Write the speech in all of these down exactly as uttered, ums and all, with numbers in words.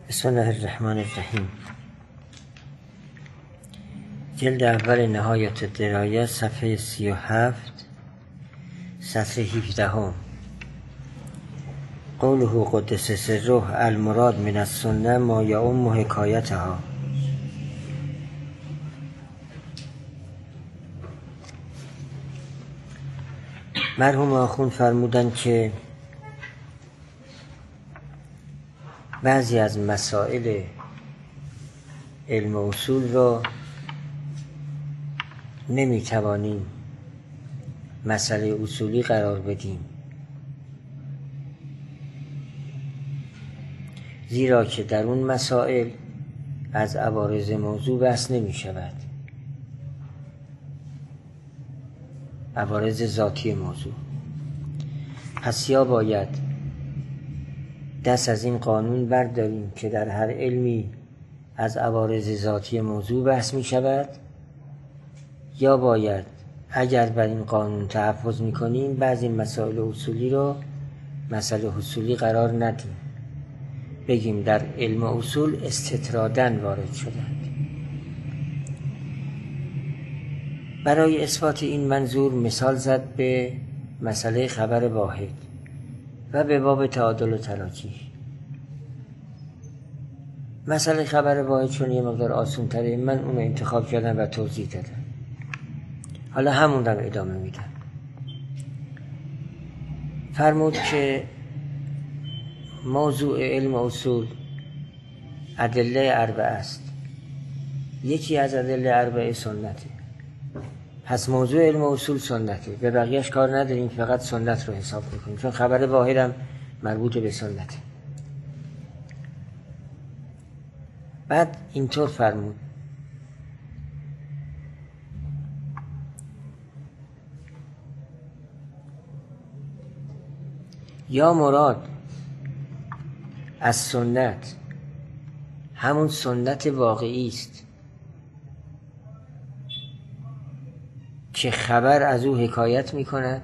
بسم الله الرحمن الرحیم. جلد اول نهایت الدرایه صفحه سی و هفت سطر هفدهم. قوله قدس سره المراد من السنه ما یعم حکایتها. مرحوم آخوند فرمودن که بعضی از مسائل علم و اصول را نمیتوانیم مسئله اصولی قرار بدیم، زیرا که در اون مسائل از عوارض موضوع بحث نمی شود، عوارض ذاتی موضوع. پس یا باید دست از این قانون برداریم که در هر علمی از عوارض ذاتی موضوع بحث می شود، یا باید اگر بر این قانون تحفظ می کنیم بعضی مسائل اصولی رو مسئله اصولی قرار ندیم، بگیم در علم اصول استطراداً وارد شدند. برای اثبات این منظور مثال زد به مسئله خبر واحد و به باب تعادل و تراجیح. مسئله خبر واحد چون یه مقدار آسان تره، من اون انتخاب کردم و توضیح دادم، حالا همون رو ادامه میدم. فرمود که موضوع علم اصول ادله اربعه است، یکی از ادله اربعه سنته. پس موضوع علم اصول سنته، به بقیهش کار نداریم، فقط سنت رو حساب میکنیم، چون خبر واحد هم مربوط به سنته. بعد اینطور فرمود یا مراد از سنت همون سنت واقعی است که خبر از او حکایت می کند.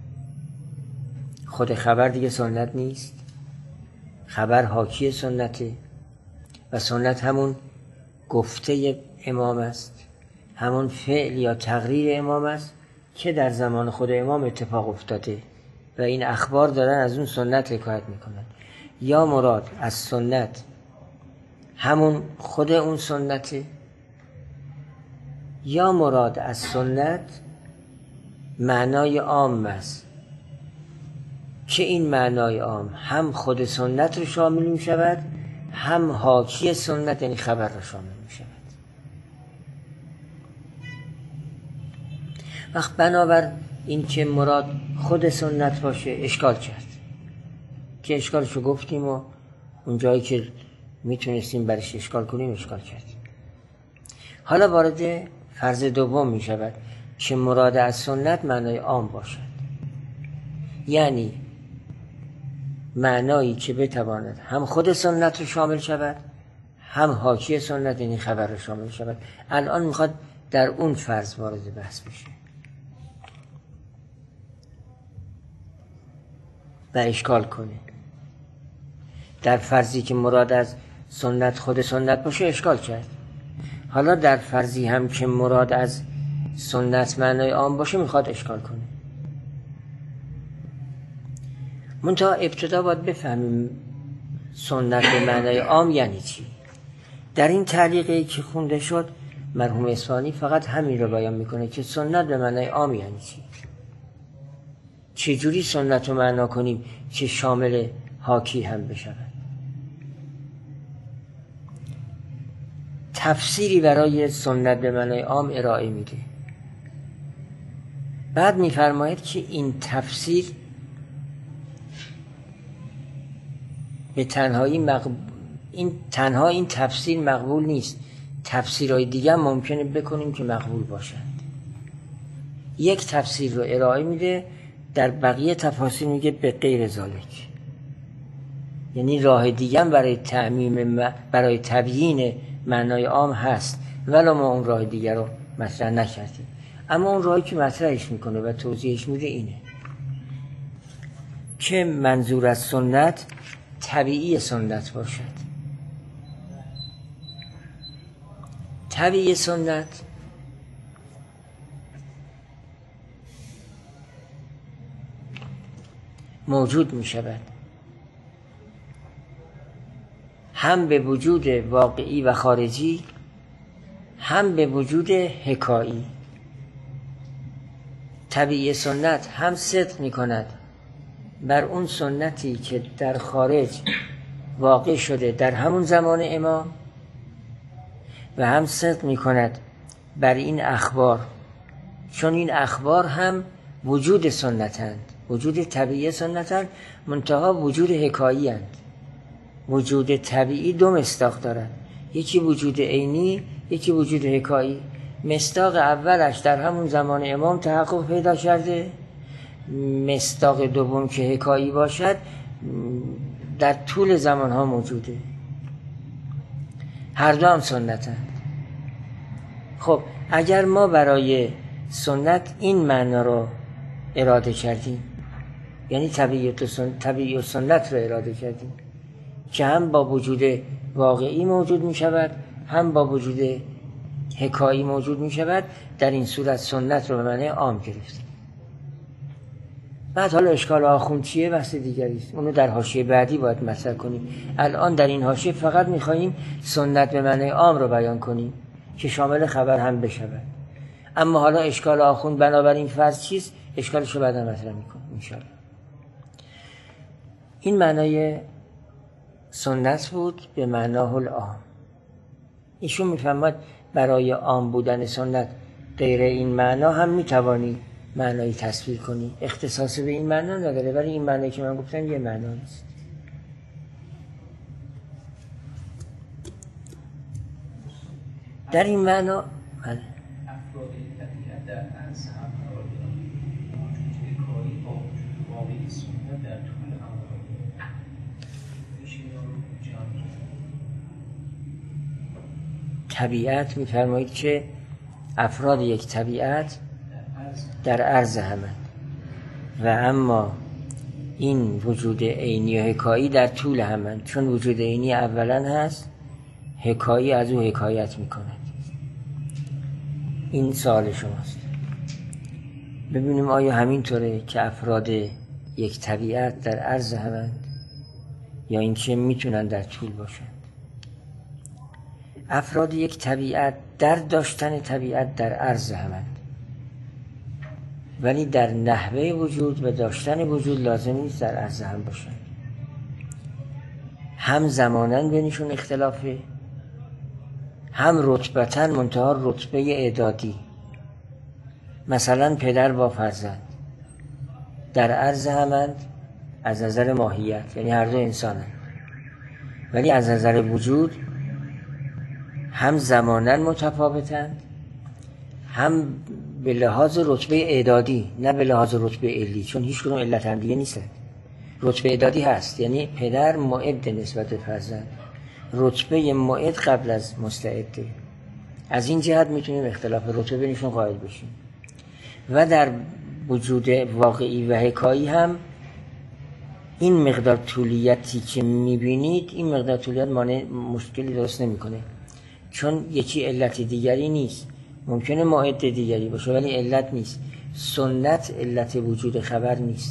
خود خبر دیگه سنت نیست، خبر حاکی سنته و سنت همون گفته امام است، همون فعل یا تقریر امام است که در زمان خود امام اتفاق افتاده و این اخبار دارن از اون سنت حکایت می کنند. یا مراد از سنت همون خود اون سنته، یا مراد از سنت معنای عام است که این معنای عام هم خود سنت رو شامل می شود، هم حاکی سنت یعنی خبر رو شامل می شود. وقت بنابر این که مراد خود سنت باشه اشکال کرد، که اشکالشو گفتیم و اون جایی که میتونستیم برش اشکال کنیم اشکال کردیم. حالا وارد فرض دوم می شود که مراد از سنت معنای عام باشد، یعنی معنایی که بتواند هم خود سنت رو شامل شود، هم حاکی سنت یعنی خبر رو شامل شود. الان میخواد در اون فرض وارد بحث بشه و اشکال کنه. در فرضی که مراد از سنت خود سنت باشه اشکال کرد. حالا در فرضی هم که مراد از سنت معنای عام باشه میخواد اشکال کنه. منتها ابتدا باید بفهمیم سنت به معنای عام یعنی چی. در این تعلیقی که خونده شد مرحوم اصفهانی فقط همین رو بیان میکنه که سنت به معنای عام یعنی چی. چجوری سنت رو معنا کنیم که شامل حاکی هم بشود. تفسیری برای سنت به معنای عام ارائه میده. بعد میفرماید که این تفسیر به تنهایی مقبول این تنها این تفسیر مقبول نیست، تفسیرهای دیگه هم ممکنه بکنیم که مقبول باشند. یک تفسیر رو ارائه میده، در بقیه تفاسیر میگه به غیر ذالک، یعنی راه دیگه هم برای تعمیم برای تبیین معنای عام هست، ولی ما اون راه دیگه رو مطرح نکردیم. اما اون راهی که مطرحش میکنه و توضیحش میده اینه که منظور از سنت طبیعی سنت باشد، طبیعی سنت موجود می شود هم به وجود واقعی و خارجی، هم به وجود حکایی. طبیعی سنت هم صدق می کند بر اون سنتی که در خارج واقع شده در همون زمان امام، و هم صدق می کند بر این اخبار، چون این اخبار هم وجود سنتند، وجود طبیعی سنتند، منتها وجود حکایی اند. وجود طبیعی دو مصداق دارند، یکی وجود عینی، یکی وجود حکایی. مصداق اولش در همون زمان امام تحقق پیدا کرده، مصداق دوم که حکایی باشد در طول زمان ها موجوده. هر دو هم سنتند. خب اگر ما برای سنت این معنا رو اراده کردیم، یعنی طبیعت و سنت, طبیعی و سنت رو اراده کردیم که هم با وجود واقعی موجود می شود، هم با وجود حکایی موجود می شود، در این صورت سنت رو به معنی عام گرفتیم. بعد حالا اشکال آخوند چیه بحث دیگری است، اونو در حاشیه بعدی باید مطرح کنیم. الان در این حاشیه فقط می‌خوایم سنت به معنی عام رو بیان کنیم که شامل خبر هم بشود. اما حالا اشکال آخوند بنابراین فرض چیست، اشکالش رو بعدا مطرح می‌کنیم ان شاء الله. این معنای سنت بود به معناه العام. ایشون می‌فرماد برای عام بودن سنت غیر این معنا هم می‌توانی معنایی تصویر کنی، اختصاص به این معنا نداره، ولی این معنایی که من گفتم یه معنا نیست. در این معنا افراد طبیعت در عرض هم قرار دارند، وجود کاری با وجود واقعی سنت در طول هم قرار دارند. میشه اینا رو جمع کرد. طبیعت می‌فرمایید که افراد یک طبیعت در عرض همه، و اما این وجود عینی و حکایی در طول همه، چون وجود عینی اولا هست، حکایی از او حکایت میکند. این سوال شماست. ببینیم آیا همینطوره که افراد یک طبیعت در عرض همه، یا اینکه میتونن در طول باشند. افراد یک طبیعت در داشتن طبیعت در عرض همه، ولی در نحوه وجود و داشتن وجود لازم نیست در عرض هم باشن. هم زمانن بینشون اختلافه، هم رتبتاً منتها رتبه اعدادی. مثلا پدر با فرزند در عرض همند از نظر ماهیت، یعنی هر دو انسانن، ولی از نظر وجود هم زمانن متفاوتند، هم به لحاظ رتبه اعدادی، نه به لحاظ رتبه علی، چون هیچ کدوم علت هم دیگه نیست. رتبه اعدادی هست، یعنی پدر معد نسبت به فرزند، رتبه معد قبل از مستعده. از این جهت میتونیم اختلاف رتبه بینشون قائل بشیم. و در وجود واقعی و حکایی هم این مقدار طولیتی که میبینید، این مقدار طولیت مانع مشکلی درست نمیکنه، چون یکی علت دیگری نیست. ممکنه معد دیگری باشه ولی علت نیست. سنت علت وجود خبر نیست،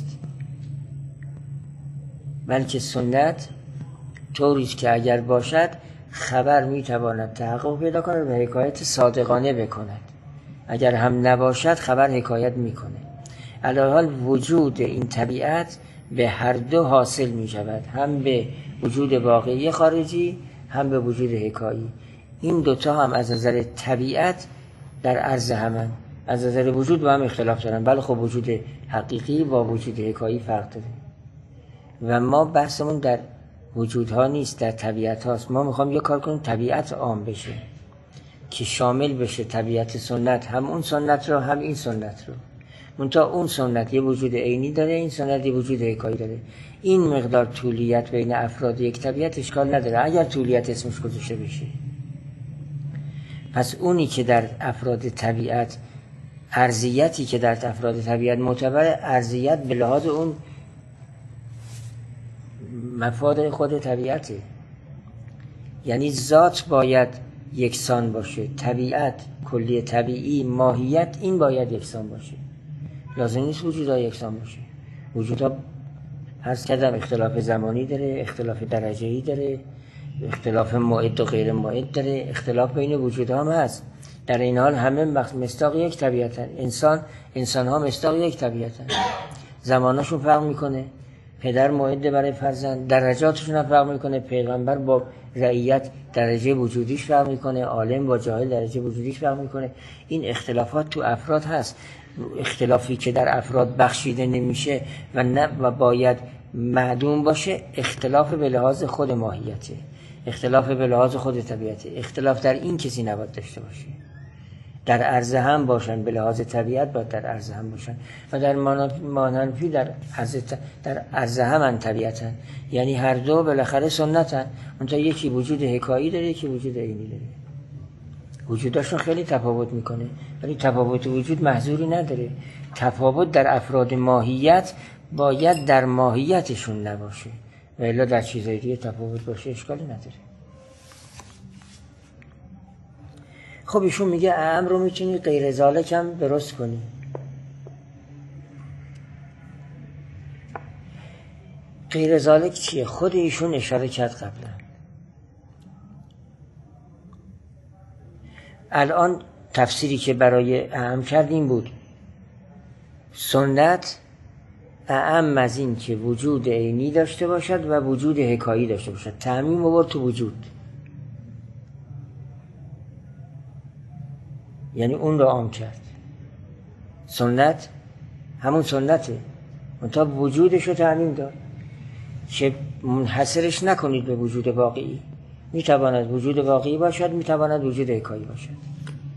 بلکه سنت طوریست که اگر باشد خبر میتواند تحقق پیدا کند و حکایت صادقانه بکند. اگر هم نباشد خبر حکایت میکنه. علاوه حال وجود این طبیعت به هر دو حاصل میشود، هم به وجود واقعی خارجی، هم به وجود حکایی. این دوتا هم از نظر طبیعت در عرض همن، از نظر وجود با هم اختلاف دارن. بله خب وجود حقیقی با وجود حکایی فرق داره و ما بحثمون در وجودها نیست، در طبیعت هاست. ما میخوام یه کار کنیم طبیعت عام بشه که شامل بشه طبیعت سنت، هم اون سنت رو هم این سنت رو. منتها اون سنت یه وجود عینی داره، این سنت یه وجود حکایی داره. این مقدار طولیت بین افراد یک طبیعت اشکال نداره اگر طولیت اسمش گذاشته بشه. پس اونی که در افراد طبیعت، ارضیتی که در افراد طبیعت معتبر، ارضیت به لحاظ اون مفاد خود طبیعته. یعنی ذات باید یکسان باشه، طبیعت، کلی طبیعی، ماهیت، این باید یکسان باشه. لازم نیست وجودها یکسان باشه. وجودها عرض کردم اختلاف زمانی داره، اختلاف درجه‌ای داره، اختلاف موعد و غیر موعد داره، اختلاف بین وجودها هم هست. در این حال همه مصداق یک طبیعتن. انسان انسان ها مصداق یک طبیعتن. زماناشون فرق میکنه، پدر موعد برای فرزند، درجاتشون هم فرق میکنه، پیغمبر با رعیت درجه وجودیش فرق میکنه، عالم با جاهل درجه وجودیش فرق میکنه. این اختلافات تو افراد هست. اختلافی که در افراد بخشیده نمیشه و نه و باید معدوم باشه، اختلاف به لحاظ خود ماهیته، اختلاف به لحاظ خود طبیعته. اختلاف در این کسی نباید داشته باشه. در عرضه هم باشن، به لحاظ طبیعت باید در عرضه هم باشن و در مانحنفی در عرضه در عرضه هم طبیعتن. یعنی هر دو بالاخره سنتن. اونجا یکی وجود حکایی داره، یکی وجود عینی داره. وجوداشون خیلی تفاوت میکنه، ولی تفاوت وجود محظوری نداره. تفاوت در افراد ماهیت باید در ماهیتشون نباشه، و الا در چیزهای دیگه تفاوت باشه اشکالی نداره. خب ایشون میگه اعم رو میتونی غیر ذالک هم درست کنی. غیر ذالک چیه؟ خود ایشون اشاره کرد قبلا. الان تفسیری که برای اعم کردیم بود سنت اعم از این که وجود عینی داشته باشد و وجود حکایی داشته باشد. تعمیم آورد تو وجود، یعنی اون رو عام کرد. سنت همون سنته، منتها وجودش رو تعمیم داد که منحصرش نکنید به وجود واقعی. میتواند وجود واقعی باشد، میتواند وجود حکایی باشد.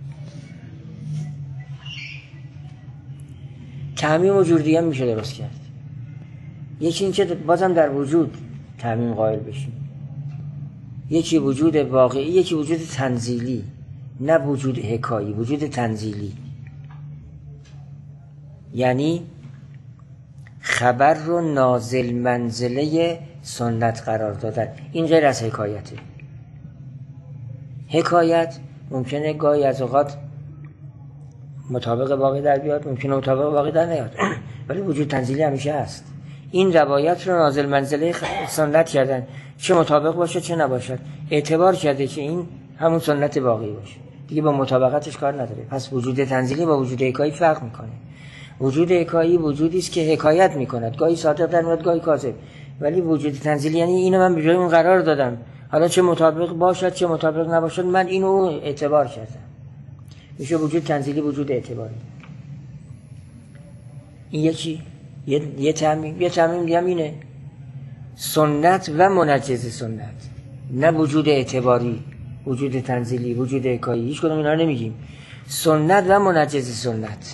تعمیم و جور دیگه میشه درست کرد. یکی این که بازم در وجود تعمیم قائل بشیم، یکی وجود واقعی، یکی وجود تنزیلی، نه وجود حکایی، وجود تنزیلی. یعنی خبر رو نازل منزله سنت قرار دادن. این غیر از حکایته. حکایت ممکنه گاهی از اوقات مطابق واقع در بیاد، ممکنه مطابق واقع در نیاد، ولی وجود تنزیلی همیشه هست. این روایت رو نازل منزله سنت کردن، چه مطابق باشه چه نباشد، اعتبار کرده که این همون سنت واقعی باشه، دیگه با مطابقتش کار نداره. پس وجود تنزیلی با وجود حکایی فرق میکنه. وجود حکایی وجودی است که حکایت میکند، گاهی صادق در میاد گاهی کاذب، ولی وجود تنزیلی یعنی اینو من به جای اون قرار دادم، حالا چه مطابق باشد چه مطابق نباشد من اینو اعتبار کردم. میشه وجود تنزیلی، وجود اعتباری. این یکی یه یه تعمیم. یه تعمیم دیگه اینه سنت و منجز سنت، نه وجود اعتباری، وجود تنزیلی، وجود حکایی، هیچ کدوم اینا رو نمیگیم. سنت و منجز سنت،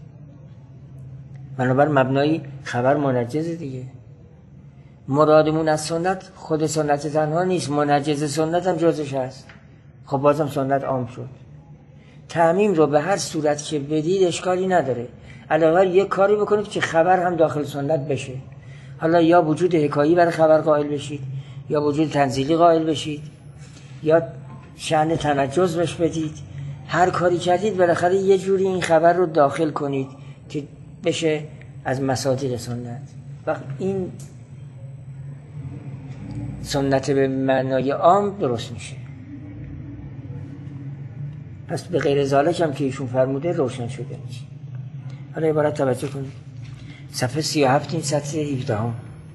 بنابر مبنای خبر منجز دیگه. مرادمون از سنت خود سنت تنها نیست، منجز سنت هم جزش هست. خب بازم سنت عام شد. تعمیم رو به هر صورت که بدید اشکالی نداره، علاوه یک کاری بکنید که خبر هم داخل سنت بشه. حالا یا وجود حکایی برای خبر قائل بشید، یا وجود تنزیلی قائل بشید، یا شأن تنجز بهش بدید. هر کاری کردید بالاخره یه جوری این خبر رو داخل کنید که بشه از مصادیق سنت. وقت این سنت به معنای عام درست میشه. پس به غیر ذالک هم که ایشون فرموده روشن شده میشه. حالا عبارت توجه کنید. صفحه سی و هفت این سطر هفده هم.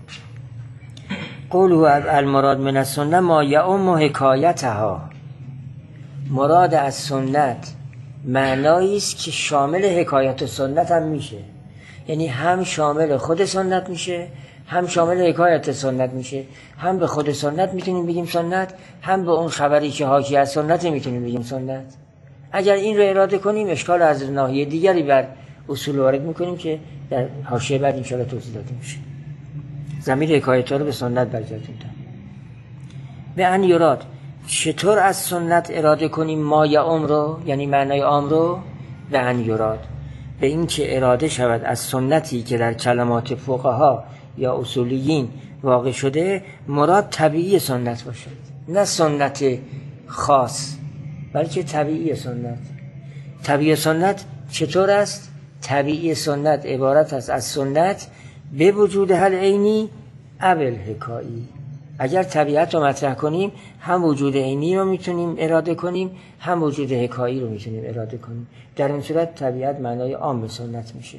قوله المراد من السنه ما یعم حکایتها. مراد از سنت معنایی است که شامل حکایت و سنت هم میشه. یعنی هم شامل خود سنت میشه، هم شامل حکایت سنت میشه. هم به خود سنت میتونیم بگیم سنت، هم به اون خبری که حاکی از سنت میتونیم بگیم سنت. اگر این رو اراده کنیم اشکال از ناحیه دیگری بر اصول وارد میکنیم که در حاشیه بعد انشاءالله توضیح داده میشه. ضمیر حکایت رو به سنت برگردوندن. به ان یراد، چطور از سنت اراده کنیم ما یا عمر رو، یعنی معنای عام رو؟ به ان یراد، به این که اراده شود از سنتی که در کلمات فقها یا اصولیین واقع شده مراد طبیعی سنت باشد، نه سنت خاص، بلکه طبیعی سنت. طبیعی سنت چطور است؟ طبیعی سنت عبارت است از سنت به وجود حل عینی اول حکایی. اگر طبیعت رو مطرح کنیم هم وجود عینی رو میتونیم اراده کنیم، هم وجود حکایی رو میتونیم اراده کنیم. در این صورت طبیعت معنای عام سنت میشه.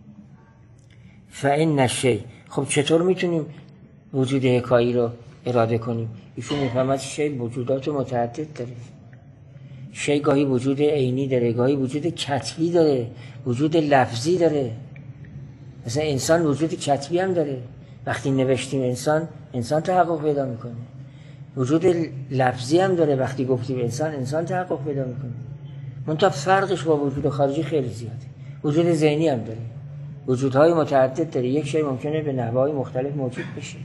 فإن الشیء، خب چطور میتونیم وجود حکایی رو اراده کنیم؟ ایشون میفهمد شیء وجودات متعدد داره. شیء گاهی وجود عینی داره، گاهی وجود کتبی داره، وجود لفظی داره. مثلا انسان وجود کتبی هم داره. وقتی نوشتیم انسان، انسان تحقق پیدا میکنه. وجود لفظی هم داره. وقتی گفتیم انسان، انسان تحقق پیدا میکنه. منتها فرقش با وجود خارجی خیلی زیاده. وجود ذهنی هم داره. وجودهای متعدد داره. یک شی ممکنه به نحوهای مختلف موجود بشه.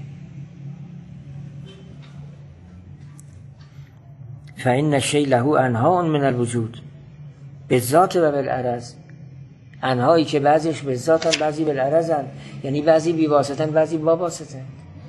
فإن الشیء له انواع من الوجود بالذات و بالعرض. انهایی که بعضیش به ذاتن، بعضی بالعرضن، یعنی بعضی بی واسطن، بعضی با واسطن.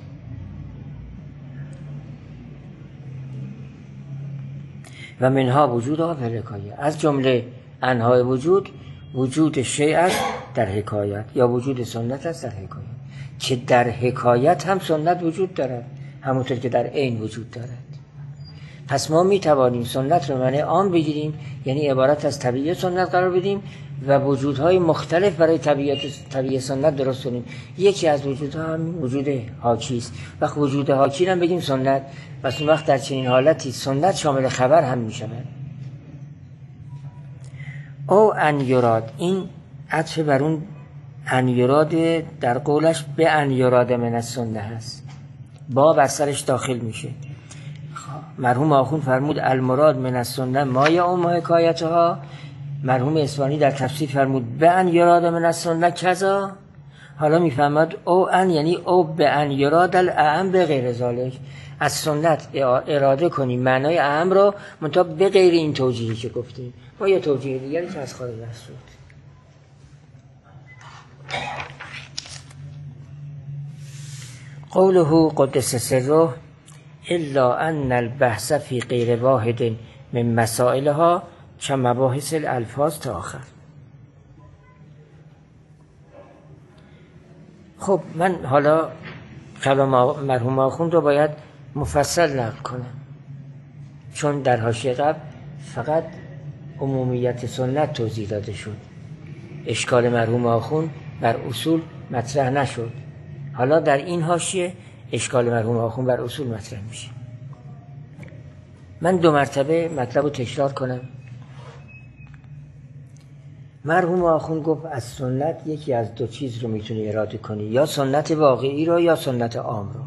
و منها وجود ها فی الحکایه. از جمله انهای وجود وجود شیء است در حکایت، یا وجود سنت است در حکایت، که در حکایت هم سنت وجود دارد همونطور که در عین وجود دارد. پس ما می توانیم سنت رو معنی عام بگیریم، یعنی عبارت از طبیعی سنت قرار بدیم و وجودهای مختلف برای طبیعت طبیعی سنت درست کنیم. یکی از وجودها هم وجود حاکی است. وقت وجود حاکی هم بگیم سنت، پس اون وقت در چنین حالتی سنت شامل خبر هم می شود. او ان یراد، این عطف بر اون ان یراد در قولش به ان یراد من السنه هست، با بر سرش داخل میشه. مرحوم آخوند فرمود المراد من السنه ما یعم حکایتها. مرحوم اصفهانی در تفسیر فرمود به ان یراد من السنه کذا. حالا میفهمد او ان یعنی او به ان یراد الاعم به غیر ذالک. از سنت اراده کنیم معنای اعم رو، منتها به غیر این توجیهی که گفتیم، با یه توجیه دیگری که از خارج است. قوله قدس سره الا ان البحث فی غیر واحد من مسائلها چه مباحث الالفاظ تا آخر. خب من حالا کلام مرحوم آخوند رو باید مفصل نقل کنم، چون در حاشیه قبل فقط عمومیت سنت توضیح داده شد، اشکال مرحوم آخوند بر اصول مطرح نشد. حالا در این حاشیه اشکال مرحوم آخوند بر اصول مطرح میشه. من دو مرتبه مطلب رو تکرار کنم. مرحوم آخوند گفت از سنت یکی از دو چیز رو میتونی اراده کنی، یا سنت واقعی رو یا سنت عام رو.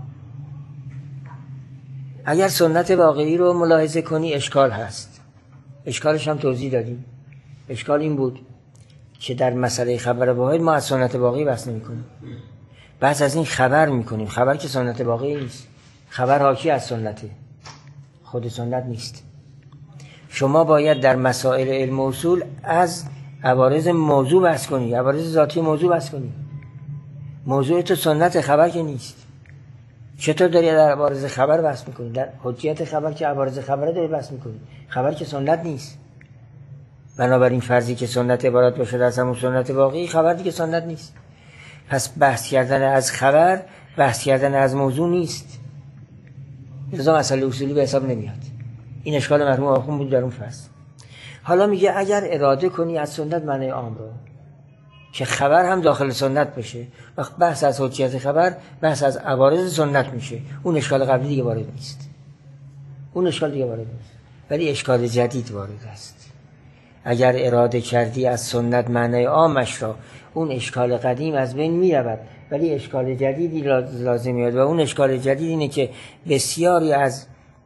اگر سنت واقعی رو ملاحظه کنی اشکال هست. اشکالش هم توضیح دادیم. اشکال این بود که در مسئله خبر واحد ما از سنت واقعی بحث نمی کنیم، بحث از این خبر میکنیم. خبر که سنت واقعی نیست، خبر حاکی از سنته، خود سنت نیست. شما باید در مسائل علم و اصول از عوارض موضوع بحث کنی، عوارض ذاتی موضوع بحث کنی. موضوع تو سنت خبر که نیست. چطور داری در عوارض خبر بحث میکنی؟ در حجیت خبر که عوارض خبره داری بحث میکنی، خبر که سنت نیست. بنابراین فرضی که سنت عبارت باشه از همون سنت واقعی، خبر دیگه سنت نیست. پس بحث کردن از خبر بحث کردن از موضوع نیست، لذا مسئله اصولی به حساب نمیاد. این اشکال مرحوم آخوند بود در اون فصل. حالا میگه اگر اراده کنی از سنت معنی عام رو که خبر هم داخل سنت بشه، وقت بحث از حجیت خبر بحث از عوارض سنت میشه، اون اشکال قبلی دیگه وارد نیست. اون اشکال دیگه وارد نیست، ولی اشکال جدید وارد است. اگر اراده کردی از سنت معنی عامش را، اون اشکال قدیم از بین میرود، ولی اشکال جدیدی لازم میاد و اون اشکال جدید اینه که بسیاری از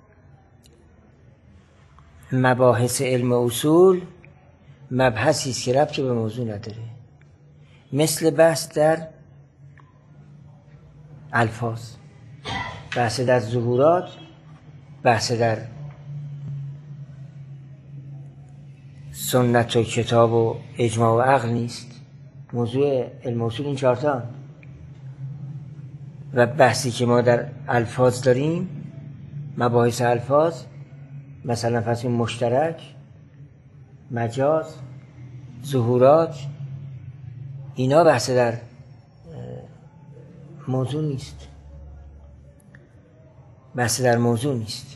مباحث علم اصول مبحثی است که ربطی به موضوع نداره، مثل بحث در الفاظ، بحث در ظهورات، بحث در سنت و کتاب و اجماع و عقل نیست. موضوع علم اصول این چهارتا. و بحثی که ما در الفاظ داریم، مباحث الفاظ، مثلا فرض کنید مشترک، مجاز، ظهورات، اینا بحث در موضوع نیست، بحث در موضوع نیست.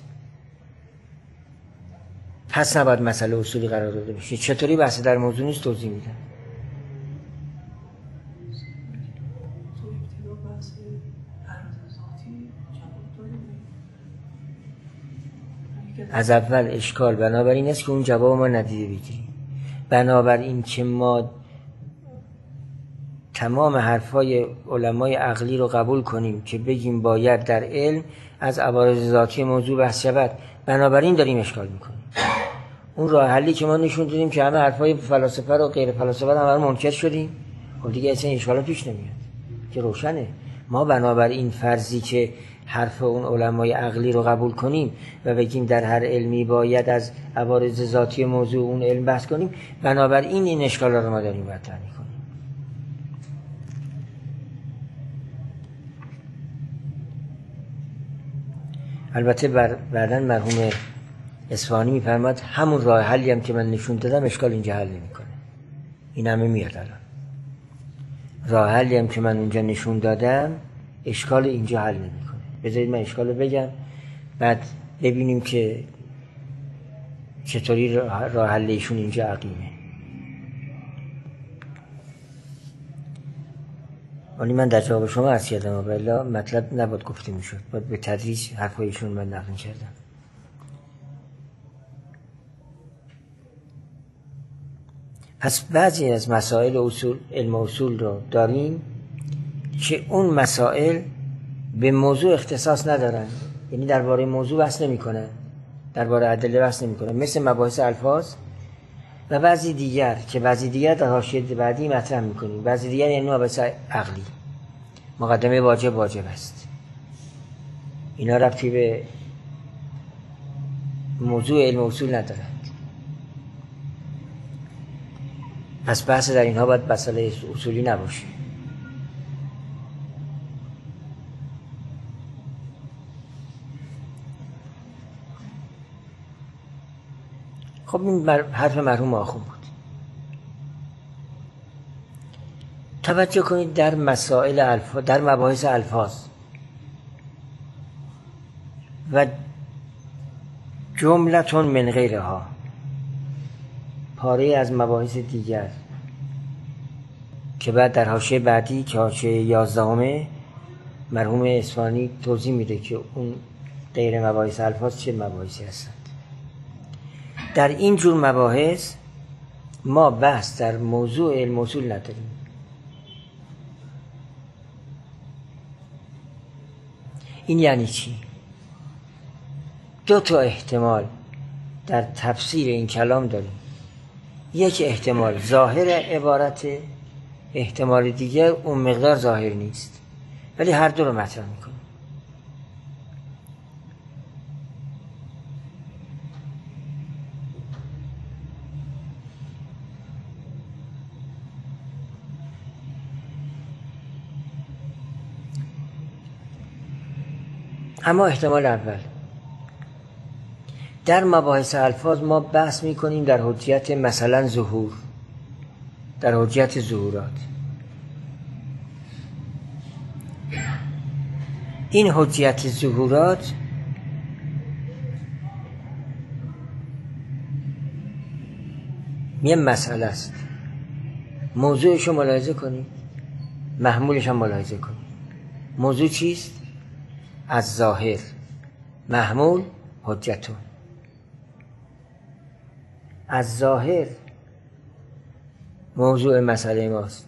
پس نباید مسئله اصولی قرار داده بشه. چطوری بحث در موضوع نیست توضیح میدم. از اول اشکال بنابراین است که اون جواب ما ندیده بگیریم. بنابراین که ما تمام حرفای علمای عقلی رو قبول کنیم که بگیم باید در علم از عوارض ذاتی موضوع بحث شود، بنابراین داریم اشکال میکنیم. اون راه حلی که ما نشون دادیم که همه حرفای فلاسفه رو غیر فلاسفه رو همه منکر شدیم، خب دیگه اصلا اشکال پیش نمیاد که روشنه. ما بنابراین فرضی که حرف اون علمای عقلی رو قبول کنیم و بگیم در هر علمی باید از عوارض ذاتی موضوع اون علم بحث کنیم، بنابراین این اشکال رو ما داریم برطرف میکنیم. البته بعداً مرحوم اصفهانی میفرماد همون راه حلی هم که من نشون دادم اشکال اینجا حل نمیکنه. این همه میاد الان. راه حلی هم که من اونجا نشون دادم اشکال اینجا حل نمیکنه. بذارید من اشکال رو بگم بعد ببینیم که چطوری راه حل ایشون اینجا عقیمه. ولی من در جواب شما عرض کردم ولی مطلب نباید گفته میشد، باید به تدریج حرفایشون من نقل کردم. پس بعضی از مسائل اصول علم اصول رو داریم که اون مسائل به موضوع اختصاص ندارن، یعنی درباره موضوع بحث نمیکنن، درباره ادله بحث نمیکنن، مثل مباحث الفاظ. و بعضی دیگر که بعضی دیگر در حاشیه بعدی مطرح میکنیم، بعضی دیگر یعنی مباحث عقلی، مقدمه واجب واجب است، اینا ربطی به موضوع علم اصول ندارند. پس بحث در اینها باید مسئله اصولی نباشه. خب این حرف مرحوم آخون بود. توجه کنید در مسائل الفاظ، در مباحث الفاظ و جملتون من غیرها، پاره از مباحث دیگر که بعد در حاشیه بعدی که حاشیه یازدهمه مرحوم اصفهانی توضیح میده که اون غیر مباحث الفاظ چه مباحثی هستند. در این جور مباحث ما بحث در موضوع علم اصول نداریم. این یعنی چی؟ دو تا احتمال در تفسیر این کلام داریم. یک احتمال ظاهر عبارت، احتمال دیگر اون مقدار ظاهر نیست، ولی هر دو رو مطرح میکنیم. اما احتمال اول در مباحث الفاظ ما بحث میکنیم در حجیت مثلا ظهور، در حجیت ظهورات. این حجیت ظهورات یه مسئله است، موضوعش رو ملاحظه کنید، محمولش هم ملاحظه کنید. موضوع چیست؟ از ظاهر، محمول حجتون. از ظاهر موضوع مسئله ماست،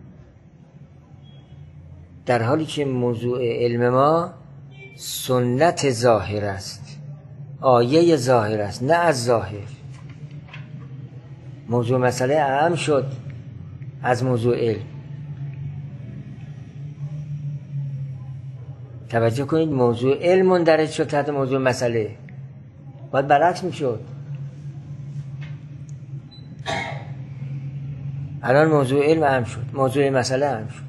در حالی که موضوع علم ما سنت ظاهر است، آیه ظاهر است، نه از ظاهر. موضوع مسئله اهم شد از موضوع علم. توجه کنید، موضوع علم مندرج شد تحت موضوع مسئله، باید برعکس میشد. الان موضوع علم اهم شد، موضوع مسئله اهم شد.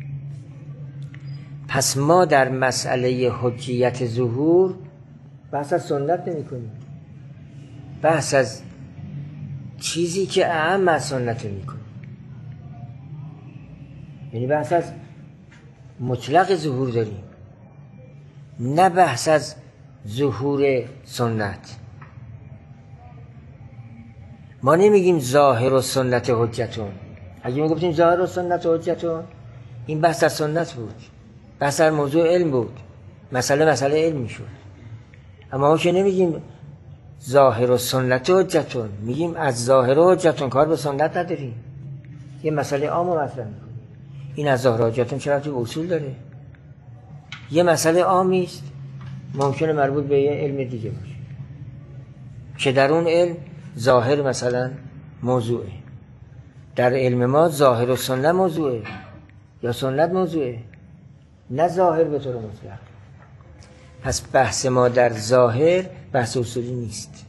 پس ما در مسئله حجیت ظهور بحث از سنت نمی کنیم، بحث از چیزی که اعم از سنت میکنه، یعنی بحث از مطلق ظهور داریم، نه بحث از ظهور سنت. ما نمیگیم ظاهر و سنت حجتون. اگه ما گفتیم ظاهر و سنت حجتون، این بحث از سنت بود، بحث از موضوع علم بود، مسئله مسئله علم میشد. اما ما که نمیگیم ظاهر و سنت حجتون، میگیم از ظاهر و حجتون کار به سنت نداریم، یه مسئله عام رو مطرح میکنیم. این از ظاهر و حجتون چرا تو اصول داره؟ یه مسئله عامی است، ممکنه مربوط به یه علم دیگه باشه که در اون علم ظاهر مثلا موضوعه. در علم ما ظاهر و سنت موضوعه یا سنت موضوعه، نه ظاهر به طور مطلق. پس بحث ما در ظاهر بحث اصولی نیست.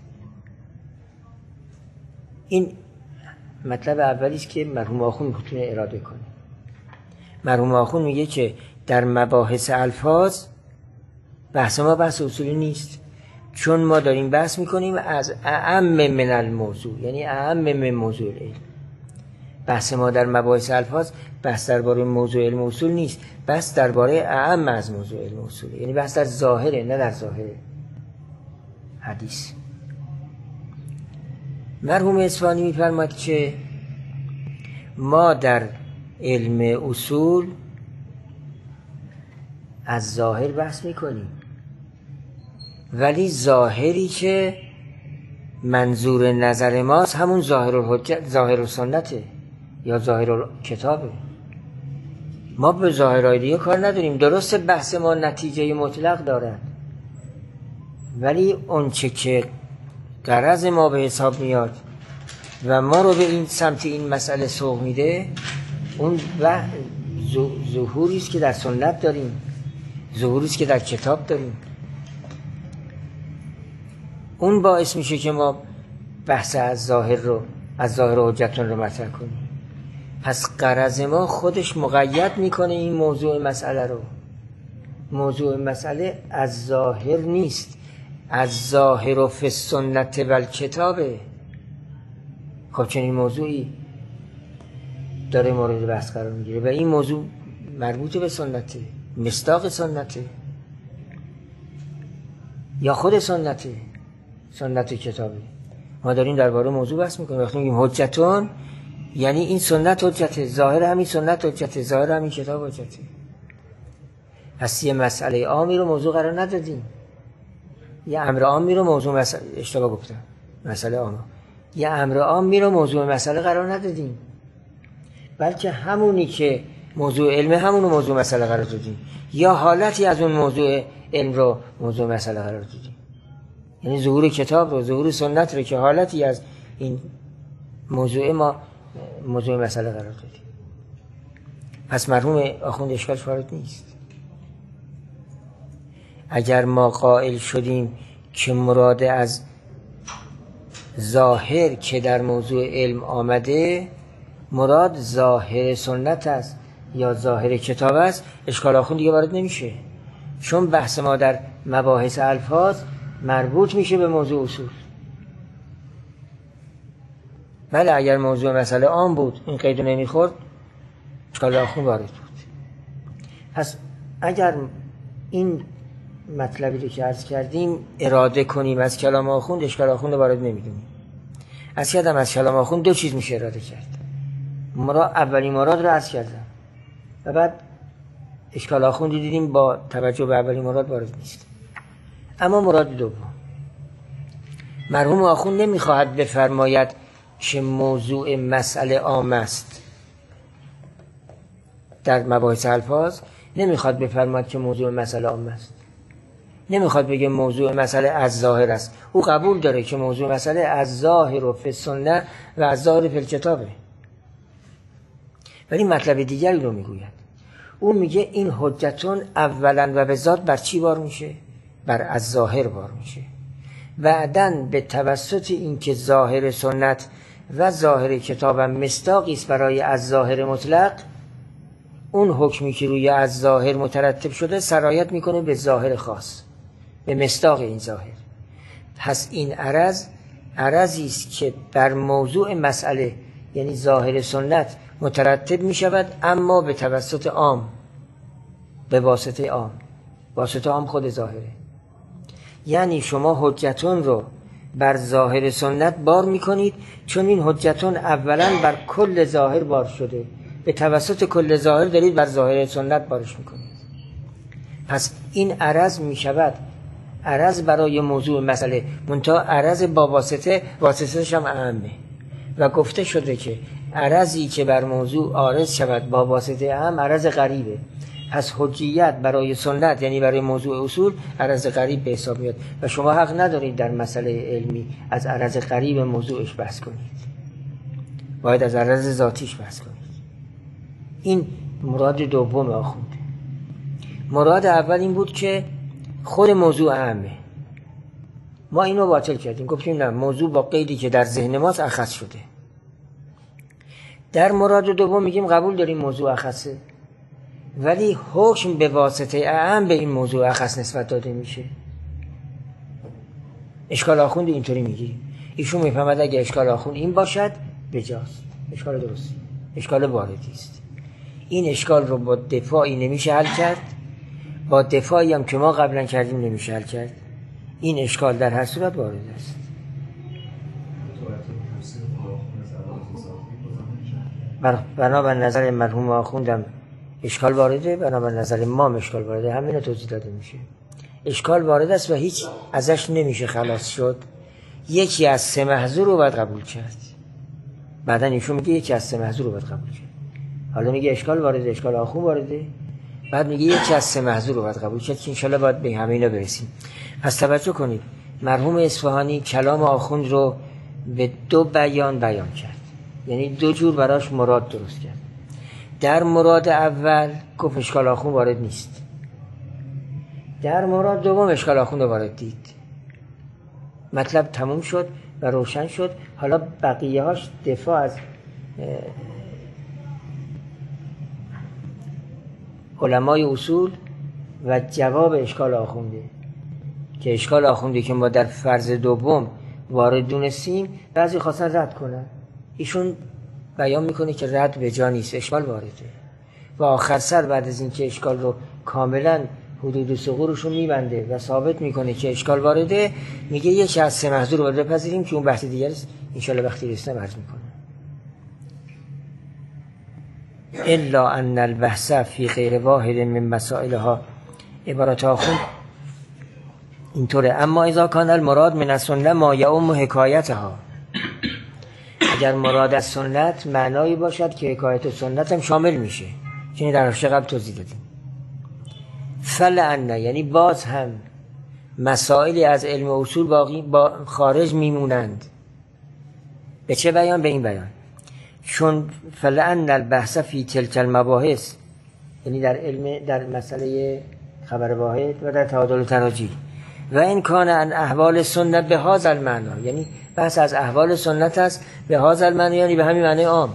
این مطلب اولی است که مرحوم آخوند میتونه اراده کنه. مرحوم آخوند میگه که در مباحث الفاظ بحث ما بحث اصولی نیست، چون ما داریم بحث میکنیم از اعم من الموضوع، یعنی اعم من موضوع العلم. بحث ما در مباحث الفاظ بحث درباره موضوع علم اصول نیست، بحث درباره اعم از موضوع علم اصول، یعنی بحث در ظاهره نه در ظاهر حدیث. مرحوم اصفهانی میفرماید که ما در علم اصول از ظاهر بحث میکنیم، ولی ظاهری که منظور نظر ماست همون ظاهر الحجت، ظاهر السنته یا ظاهر الکتابه. ما به ظاهرهای دیگه کار نداریم. درست بحث ما نتیجه مطلق دارد، ولی اون چه که غرض ما به حساب میاد و ما رو به این سمت این مسئله سوق میده، اون و ظهوری است که در سنت داریم، ظهوری است که در کتاب داریم. اون باعث میشه که ما بحث از ظاهر رو از ظاهر و حجتون رو مطرح کنیم. پس غرض ما خودش مقید میکنه این موضوع مسئله رو. موضوع مسئله از ظاهر نیست، از ظاهر و فی السنت و الکتابه. خب چنین موضوعی داره مورد بحث قرار میگیره و این موضوع مربوط به سنته، مصداق سنته یا خود سنته، سنت کتابه. ما داریم درباره موضوع بحث میکنیم. وقتی میگیم حجتون یعنی این سنت حجته، ظاهر همین سنت حجته، ظاهر همین کتاب حجته. پس یه مسئله عامی رو موضوع قرار ندادیم، یه امر عامی رو موضوع مسئله، اشتباه گفتم، مسئله عام، یه امر عامی رو موضوع مسئله قرار ندادیم، بلکه همونی که موضوع علم همونو موضوع مسئله قرار دادیم، یا حالتی از اون موضوع علم رو موضوع مسئله قرار دادیم. یعنی ظهور کتاب رو، ظهور سنت رو که حالتی از این موضوع ما موضوع مسئله قرار دادیم. پس مرحوم آخوند اشکالش وارد نیست. اگر ما قائل شدیم که مراد از ظاهر که در موضوع علم آمده مراد ظاهر سنت است یا ظاهر کتاب است، اشکال آخوند دیگه وارد نمیشه، چون بحث ما در مباحث الفاظ مربوط میشه به موضوع اصول. بله اگر موضوع مسئله عام بود این قیدو نمیخورد، اشکال آخوند وارد بود. پس اگر این مطلبی رو که عرض کردیم اراده کنیم از کلام آخوند، اشکال آخوند وارد نمیدونیم. از کردم از کلام آخوند دو چیز میشه اراده کرد. مراد اولی مراد رو عرض کردم و بعد اشکال آخوند دیدیم با توجه به اولی مراد وارد نیست. اما مراد دوم، مرحوم آخوند نمیخواهد بفرماید که موضوع مسئله عام است. در مباحث الفاظ نمیخواد بفرماید که موضوع مسئله عام است، نمیخواد بگه موضوع مسئله از ظاهر است. او قبول داره که موضوع مسئله از ظاهر و فی السنه و از ظاهر فی الکتابه، ولی مطلب دیگری رو میگوید. او میگه این حجتون اولا و به ذات بر چی بار میشه؟ بر از ظاهر بار میشه. بعدن به توسط این که ظاهر سنت و ظاهر کتاب هم مصداقی است برای از ظاهر مطلق، اون حکمی که روی از ظاهر مترتب شده سرایت میکنه به ظاهر خاص، به مصداق این ظاهر. پس این عرض عرضی است که بر موضوع مسئله یعنی ظاهر سنت مترتب می شود، اما به توسط عام، به واسطه عام. واسطه عام خود ظاهره. یعنی شما حجتون رو بر ظاهر سنت بار می کنید، چون این حجتون اولا بر کل ظاهر بار شده، به توسط کل ظاهر دارید بر ظاهر سنت بارش می کنید. پس این عرض می شود عرض برای موضوع مسئله، منتها عرض با واسطه، واسطه‌ش هم اهمه و گفته شده که عرضی که بر موضوع عارض شود با واسطه هم عرض غریبه. پس حجیت برای سنت یعنی برای موضوع اصول عرض غریب به حساب میاد و شما حق ندارید در مسئله علمی از عرض غریب موضوعش بحث کنید، باید از عرض ذاتیش بحث کنید. این مراد دوم آخوند. مراد اول این بود که خود موضوع اهمه. ما اینو باطل کردیم، گفتیم نه، موضوع با قیدی که در ذهن ماست اخص شده. در مراد دوم میگیم قبول داریم موضوع اخصه، ولی حکم به واسطه اهم به این موضوع اخص نسبت داده میشه. اشکال آخوند اینطوری میگیریم. ایشون میفهمد اگه اشکال آخوند این باشد بجاست، اشکال درستی، اشکال واردی است. این اشکال رو با دفاعی نمیشه حل کرد، با دفاعی هم که ما قبلا کردیم نمیشه حل کرد. این اشکال در هر صورت وارد است. بنابر نظر مرحوم آخوندم اشکال وارده، بنابر نظر ما اشکال وارده، همین رو توضیح داده میشه. اشکال وارد است و هیچ ازش نمیشه خلاص شد. یکی از سه محظور رو باید قبول کرد. بعدا ایشون میگه یکی از سه محظور رو باید قبول کرد. حالا میگه اشکال وارده، اشکال آخوند وارده، بعد میگه یکی از سه محظور رو باید قبول کرد که انشالله باید به همه اینا برسیم. پس توجه کنید، مرحوم اصفهانی کلام آخوند رو به دو بیان بیان کرد، یعنی دو جور براش مراد درست کرد. در مراد اول گفت اشکال آخوند وارد نیست، در مراد دوم اشکال آخوند وارد دید. مطلب تموم شد و روشن شد. حالا بقیه هاش دفاع از علمای اصول و جواب اشکال آخونده، که اشکال آخونده که ما در فرض دوم وارد دونستیم بعضی خواستن رد کنن. ایشون بیان میکنه که رد به جا نیست، اشکال وارده و آخر سر بعد از این که اشکال رو کاملا حدود سقورش رو میبنده و ثابت میکنه که اشکال وارده، میگه یکی از سه محظور رو باید بپذیریم که اون بحث دیگر است، انشالله وقتی رسنه عرض میکنه. الا ان البحث فی غیر واحد من مسائلها، عبارت آخوند اینطوره. اما اذا کان المراد من السنه ما یعم حکایتها، اگر مراد از سنت معنایی باشد که حکایت سنت هم شامل میشه، که در هفته قبل توضیح دادیم. فلعن، یعنی باز هم مسائلی از علم اصول باقی با خارج میمونند. به چه بیان؟ به این بیان، چون فلعن البحث فی تلک المباحث، یعنی در علم، در مسئله خبر واحد و در تعادل و تراجیح، و این کان ان احوال سنت به هذا المعنی، یعنی بحث از احوال سنت است به هذا المعنی، یعنی به همین معنی عام.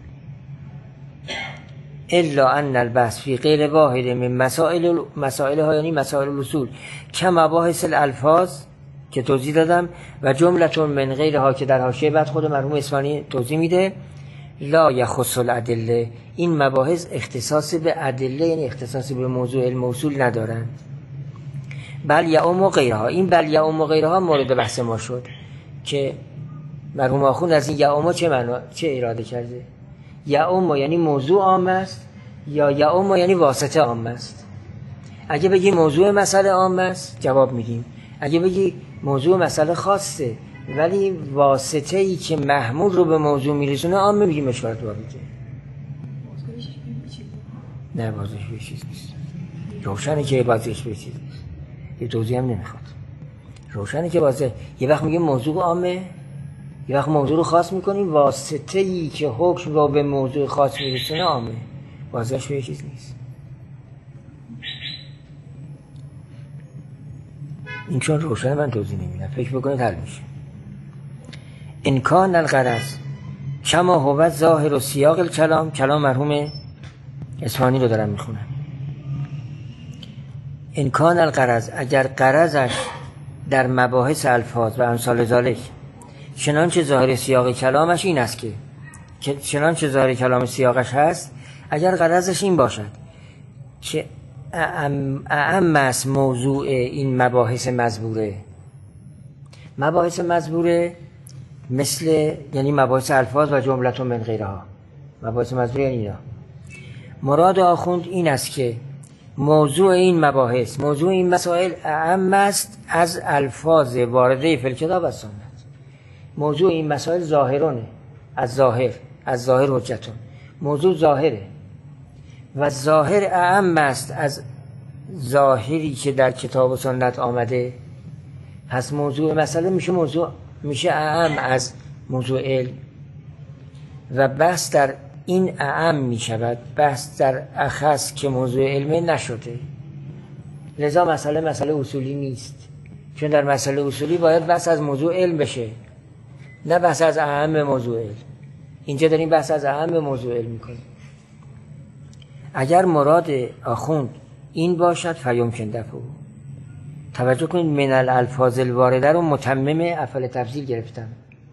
الا ان البحث فی غیر واحد من مسائل مسائل ها، یعنی مسائل الاصول، که مباحث الالفاظ که توضیح دادم و جملتون من غیرها که در حاشیه بعد خود مرحوم اصفهانی توضیح میده، لا یخص الادله، این مباحث اختصاص به ادله یعنی اختصاص به موضوع علم اصول ندارند. بل یعم و غیرها، این بل یعم و غیرها مورد بحث ما شد که مرحوم آخوند از این یعم چه معنا، چه اراده کرده. یعم یعنی موضوع عام است یا یعم یعنی واسطه عام است. اگه بگی موضوع مسئله عام است جواب میدیم، اگه بگی موضوع مسئله خاصه ولی واسطه ای که محمول رو به موضوع میرسونه عام، میگیم اشارت واردی. نه بازش به چیز نیست، روشنه که بازش به چیز نیست، یه توضیح هم نمیخواد. روشنه که بازه یه وقت میگیم موضوع عامه، یه وقت موضوع رو خاص میکنیم، واسطه ای که حکم رو به موضوع خاص میرسونه عامه، بازش به چیز نیست. این چون روشنه من توضیح نمیدم، فکر بکنید حل میشه. انکان الغرض کما هو ظاهر و سیاق الکلام، کلام مرحوم اصفهانی رو دارم میخونم. انکان الغرض، اگر غرضش در مباحث الفاظ و امثال ذالک چنانچه ظاهر سیاق کلامش این است که چنانچه ظاهر کلام سیاقش هست، اگر غرضش این باشد که اعم است موضوع این مباحث مزبوره. مباحث مزبوره مثل یعنی مباحث الفاظ و جملت من غیرها. مباحث مزبوره یعنی اینا. مراد آخوند این است که موضوع این مباحث، موضوع این مسائل اعم است از الفاظ وارده فی الکتاب و سنت. موضوع این مسائل ظاهرونه، از ظاهر، از ظاهر حجتون. موضوع ظاهره و ظاهر اعم است از ظاهری که در کتاب و سنت آمده. پس موضوع مسئله میشه موضوع میشه اعم از موضوع علم و بحث در این اعم میشود، بحث در اخص که موضوع علمه نشده. لذا مسئله مسئله اصولی نیست، چون در مسئله اصولی باید بحث از موضوع علم بشه، نه بحث از اعم موضوع علم. اینجا داریم بحث از اعم موضوع علم میکنیم. اگر مراد آخوند این باشد فیمکن دفعه. توجه کنید، من الالفاظ الوارده رو متمم افعال تفضیل گرفتم،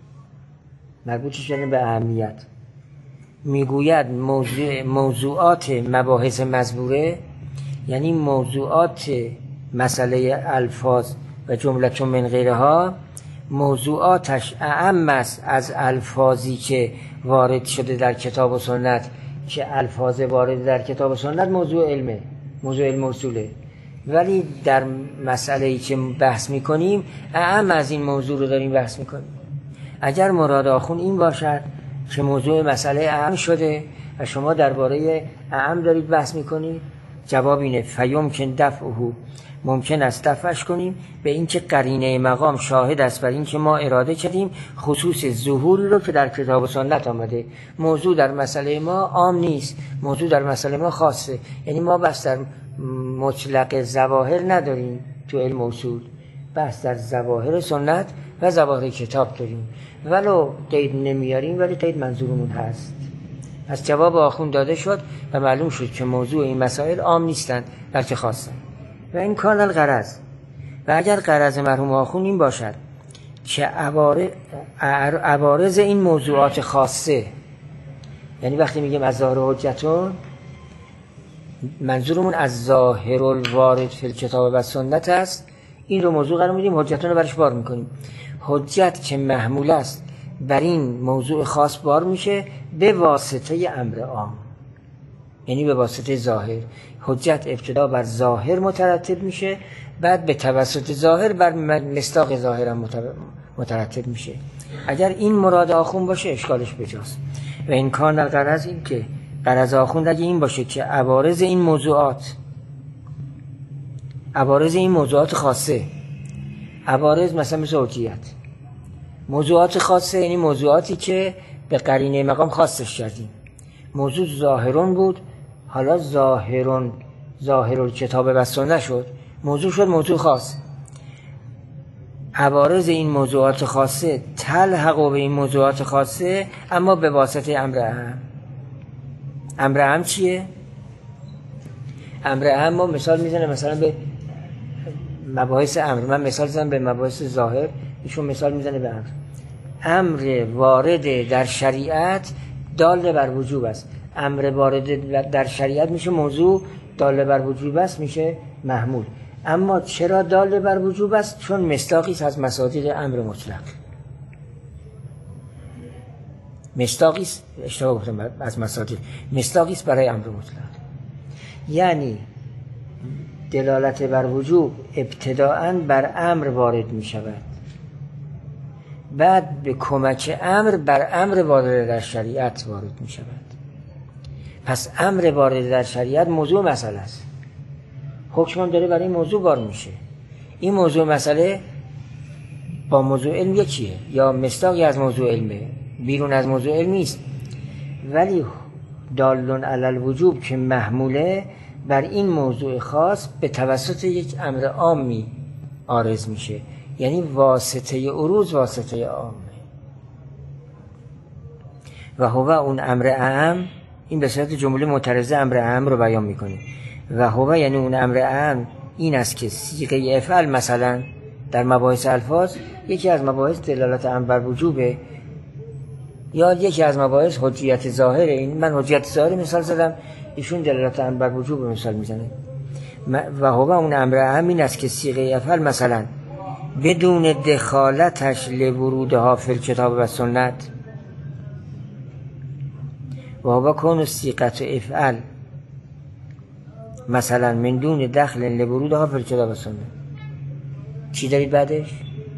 مربوطش شده به اهمیت. میگوید موضوع موضوعات مباحث مزبوره یعنی موضوعات مسئله الفاظ و جملت من غیرها، موضوعاتش اعم است از الفاظی که وارد شده در کتاب و سنت، که الفاظ وارد در کتاب و سنت موضوع علمه، موضوع علم اصوله. ولی در مسئله‌ای که بحث میکنیم اعم از این موضوع رو داریم بحث میکنیم. اگر مراد آخون این باشد که موضوع مسئله اعم شده و شما درباره اعم دارید بحث میکنید، جواب اینه فیمکن دفعه، ممکن است دفعش کنیم به اینکه قرینه مقام شاهد است بر اینکه ما اراده کردیم خصوص ظهوری رو که در کتاب و سنت آمده. موضوع در مسئله ما عام نیست، موضوع در مسئله ما خاصه. یعنی ما بس در مطلق ظواهر نداریم تو علم اصول، بس در ظواهر سنت و ظواهر کتاب داریم، ولو قید نمیاریم ولی قید منظورمون هست. از جواب آخون داده شد و معلوم شد که موضوع این مسائل عام نیستند بلکه خاصه. و این کان الغرض. و اگر غرض مرحوم آخون این باشد که عوارض این موضوعات خاصه، یعنی وقتی میگیم از ظاهر حجتون منظورمون از ظاهر الوارد فی الکتاب و سنت است، این رو موضوع قرار میدیم، حجتون رو برش بار میکنیم. حجت که محمول است بر این موضوع خاص بار میشه به واسطه امر عام، یعنی به واسطه ظاهر. حجت ابتدا بر ظاهر مترتب میشه، بعد به توسط ظاهر بر مصداق ظاهر هم مترتب میشه. اگر این مراد آخون باشه اشکالش بجاست. و این کان در غرض این که غرض آخون اگه این باشه که عوارض این موضوعات، عوارض این موضوعات خاصه، عوارض مثلا مثل حجیت، موضوعات خاصه یعنی موضوعاتی که به قرینه مقام خاصش کردیم. موضوع ظاهرون بود، حالا ظاهرون ظاهر الکتاب و سنت شد، موضوع شد موضوع خاص. عوارض این موضوعات خاصه تلحق به این موضوعات خاصه، اما به واسطه امر اهم. امر اهم چیه؟ امر اهم ما مثال میزنه مثلا به مباحث امر، من مثال زنم به مباحث ظاهر، ایشون مثال میزنه به امر. امر وارد در شریعت دال بر وجوب است. امر وارد در شریعت میشه موضوع، دال بر وجوب است میشه محمول. اما چرا دال بر وجوب است؟ چون مصداقی است از مصادیق امر مطلق. مصداقی است، اشتباه گفتم، از مصادیق، مصداقی است برای امر مطلق. یعنی دلالت بر وجوب ابتداءً بر امر وارد می شود، بعد به کمک امر بر امر وارد در شریعت وارد می شود. پس امر وارد در شریعت موضوع مسئله است، حکم هم داره برای موضوع بار میشه. این موضوع مسئله با موضوع علم یکیه یا مصداقی از موضوع علمه، بیرون از موضوع علم نیست، ولی دالون علی الوجوب که محموله بر این موضوع خاص به توسط یک امر عامی عارض میشه. یعنی واسطه عروض واسطه عامه و هو اون امر اعم. این به صورت جمله معترضه امر اعم رو بیان میکنه. و هو یعنی اون امر اعم این است که صیغه افعل مثلا در مباحث الفاظ یکی از مباحث دلالت امر بر وجوبه، یا یکی از مباحث حجیت ظاهره. این من حجیت ظاهر مثال زدم، ایشون دلالت امر بر وجوب مثال میزنه. و هو اون امر اهم این است که صیغه افعل مثلا بدون دخالتش لورودها فی الکتاب و سنت و هو کون صیغه افعل مثلا من دون دخل لورودها فی الکتاب و سنت. چی دارید بعدش؟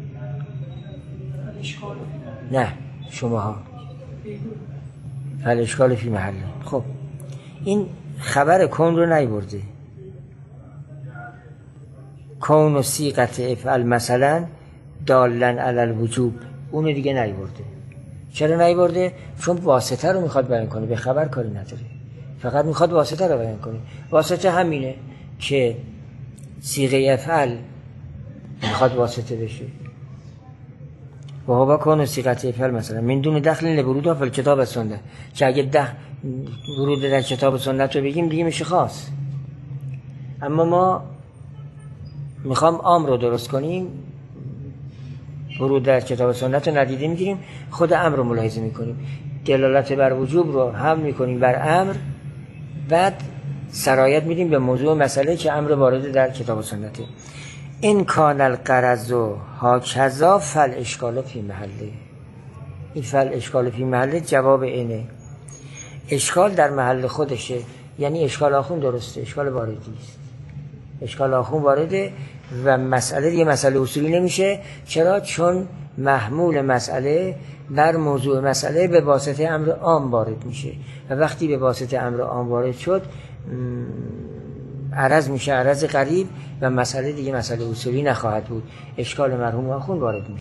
نه شماها فالاشکال فی محله. خب این خبر کون رو نیورده، کون و صیغت افعل مثلا دالن علی الوجوب، اون دیگه نیورده. چرا نیورده؟ چون واسطه رو میخواد بیان کنه، به خبر کاری نداره، فقط میخواد واسطه رو بیان کنه. واسطه همینه که صیغه افعل میخواد واسطه بشه. و هو کون صیغه افعل مثلا من دون دخل لورودها فی الکتاب و سنت، که اگه ده ورود در کتاب و سنت رو بگیم دیگه میشه خاص. اما ما میخوام عام رو درست کنیم، ورود در کتاب و سنت رو ندیده میگیریم، خود امر رو ملاحظه میکنیم، دلالت بر وجوب رو هم میکنیم بر امر، بعد سرایت میدیم به موضوع مسئله که امر وارد در کتاب و سنته. این کان الغرض هاکذا فالاشکال فی محله. این فالاشکال فی محله جواب اینه، اشکال در محل خودشه، یعنی اشکال آخون درسته، اشکال واردی است، اشکال آخون وارده و مسئله دیگه مسئله اصولی نمیشه. چرا؟ چون محمول مسئله بر موضوع مسئله به واسطه امر عام وارد میشه و وقتی به واسطه امر عام وارد شد عرض میشه عرض قریب و مسئله دیگه مسئله اصولی نخواهد بود، اشکال مرحوم آخون وارد میشه.